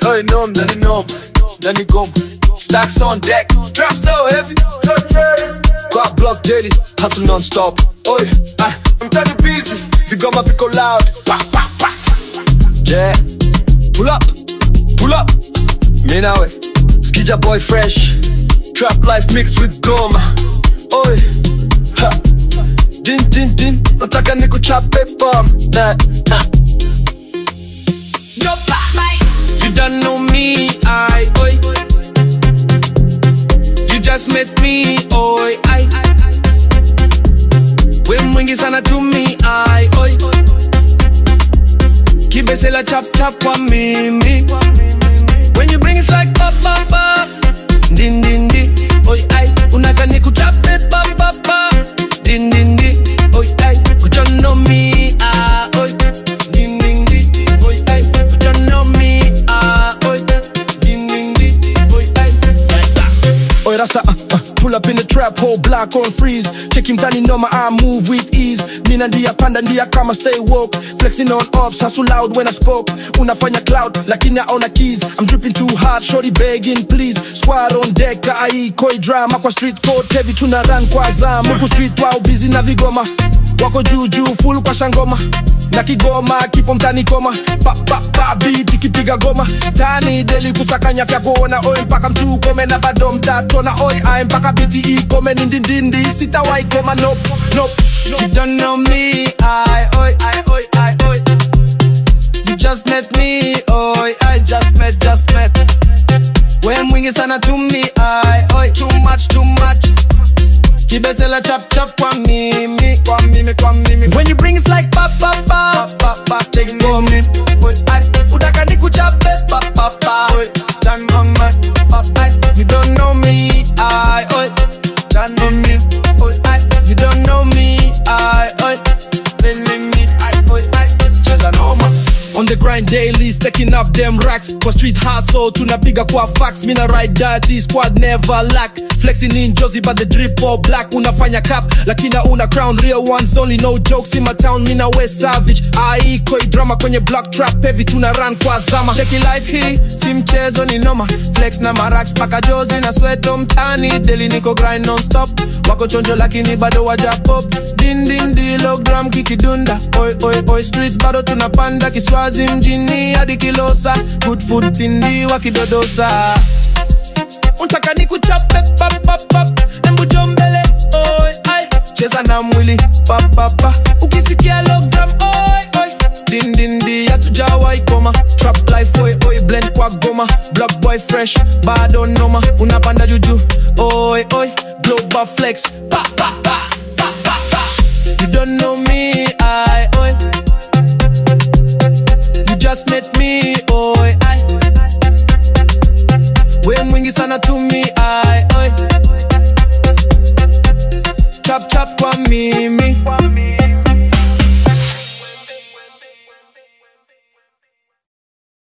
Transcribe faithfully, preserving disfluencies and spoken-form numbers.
Hey, nom, nani nom, nani gom. Stacks on deck, drop so heavy. Got block daily, hustle non-stop. Oi, ah, I'm kinda busy. Vigoma viko loud. Yeah, pull up, pull up. Me now, Skija boy fresh. Trap life mixed with goma. Oi, ha. Din din din, nataka niku trap bomb. That, ha. No bye. You don't know me, I, oi. You just met me, oi, I. We mwingi sana to me, I, oi. Kibesela chap chap kwa mimi. When you bring it like pop pop pop. Din din di, oi, I. Unaka niku trap it pop pop pop. Din din di, oi, I. You don't know me, I, oi. Din din di, oi, I. You don't know me, I, oi. Din din di, oi, I. Oi, Rasta, uh, uh, pull up in the trap, whole block on freeze. Check him down, know my I move with ease. Mina ndia panda ndia kama stay woke. Flexing on ups, hustle loud when I spoke. Unafanya cloud, lakini aona keys. I'm dripping too hard, shorty begging please. Squad on deck, ai koi drama. Kwa street code, heavy tuna run kwa zam. Muku street wow, busy na vigoma. Wako juju, full kwa shangoma. Na kigoma, kipo mtani koma. Pa pa pa beat, ikipiga goma. Tani deli kusakanya fya kuona. Oi mpaka mtu kome na bado mtatona. Oi ai mpaka biti ikome nindindindi. Sita wai koma, nope, nope. You don't know me, I, oi, I, oi, I, oi. You just met me, oi, I just met, just met. We mwingi sana to me, I, oi. Too much, too much. Kibesela chap chap kwa mimi, kwa mimi, kwa mimi. When you bring it like pop pop pop, pop pop, take it for me. Oi, I, udaka niku chape, pop pop pop. Oi, chan mama, pop I. You don't know me, I, oi. Chan mami, oi, I. You don't know me, I, oi. Then me, I, oi, I. Cheza noma. On the grind daily, stacking up them racks. For street hustle, tunapiga kwa fax. Mina ride dirty, squad never lack. Flexing in Josie, but the drip all black. Unafanya cap, lakina una crown. Real ones only, no jokes in my town. Mina West Savage, I koi drama kwenye block trap. Heavy tuna run kwa zama. Cheki life hii, si mchezo ni noma. Flex na maraks, paka Josie na sweato mtani. Daily niko grind non-stop. Wako chonjo lakini bado waja pop. Din din dilogram kikidunda. Oi oi oi streets bado tunapanda. Kiswazi mjini hadi Kilosa. Good food tindi wakidodosa. Untaka niku chape pap pap pap. Embu jombele oi ai. Cheza na mwili pap pap pap. Ukisikia lockdown oi oi. Din din di hatujawa ikoma. Trap life oi oi blend kwa goma. Block boy fresh bado noma. Unapanda juju oi oi. Global flex pa pa pa pa pa pa. You don't know me I oi. You just met me